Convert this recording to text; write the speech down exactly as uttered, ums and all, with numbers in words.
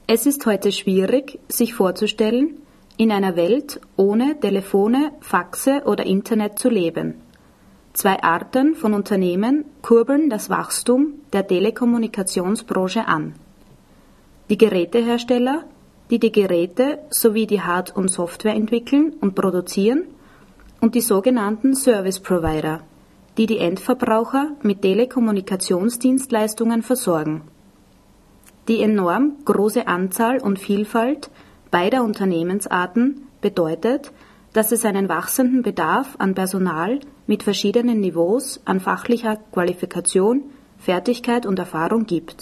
Es ist heute schwierig, sich vorzustellen, in einer Welt ohne Telefone, Faxe oder Internet zu leben. Zwei Arten von Unternehmen kurbeln das Wachstum der Telekommunikationsbranche an. Die Gerätehersteller, die die Geräte sowie die Hard- und Software entwickeln und produzieren, und die sogenannten Service Provider, die die Endverbraucher mit Telekommunikationsdienstleistungen versorgen. Die enorm große Anzahl und Vielfalt beider Unternehmensarten bedeutet, dass es einen wachsenden Bedarf an Personal mit verschiedenen Niveaus an fachlicher Qualifikation, Fertigkeit und Erfahrung gibt.